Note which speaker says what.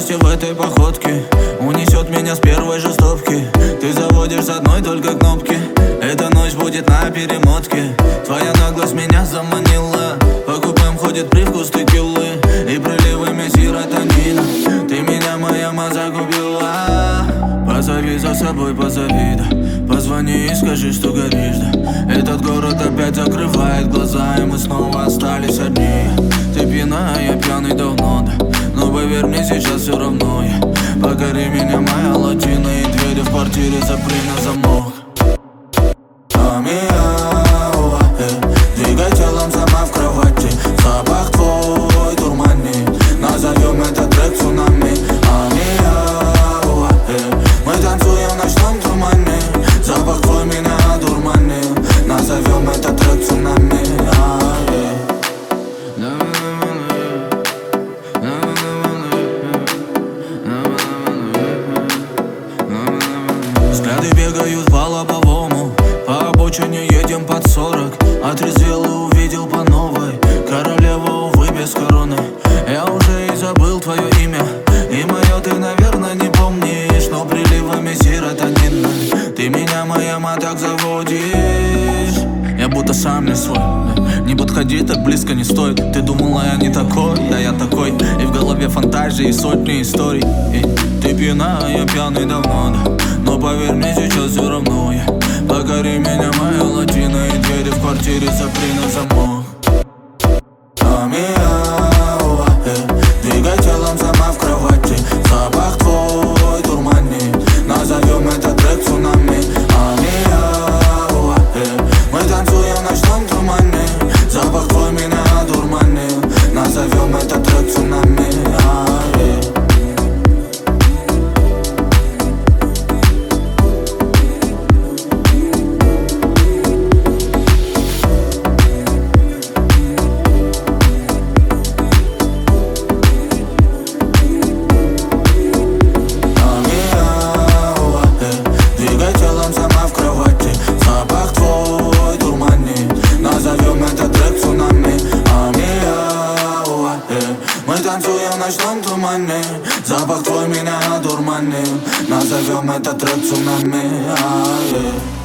Speaker 1: счастье в этой походке унесет меня с первой же стопки. Ты заводишь с одной только кнопки. Эта ночь будет на перемотке. Твоя наглость меня заманила. По купам ходит привкус текилы и приливами серотонина. Ты меня, моя ма, загубила. Позови за собой, позови, да. Позвони и скажи, что горишь, да. Этот город опять закрывает глаза, и мы снова остались одни. Ты пьяна, я пьяный давно, да. Но поверь мне, сейчас все равно я. Покори меня, моя латина, и двери в квартире запри на замок. Двигай телом сама в кровати. Запах твой дурмани. Назовем этот трек цунами. Мы танцуем в ночном тумане. Запах твой меня дурманил. Назовем этот трек цунами. Взгляды бегают по лобовому. По обочине едем под 40. Отрезвел и увидел по новой. Королева, увы, без короны. Я уже и забыл твое имя. И мое ты, наверное, не помнишь. Но приливами серотонина ты меня, моя ма, так заводишь. Я будто сам не свой. Не подходи, так близко не стоит. Ты думала, я не такой, да я такой. И в голове фантазии и сотни историй. И ты пьяна, я пьяный давно, да. Но поверь мне, сейчас все равно я. Покори меня, моя латина, и двери в квартире запри на замок. Двигай телом сама в кровати. Запах твой дурмани. Назовем этот трек цунами. Мы танцуем в ночном тумане. Запах твой меня дурманил. Назовем этот трек цунами. Мы танцуем в ночном тумане. Запах твой меня дурманил. Назовем этот трек цунами.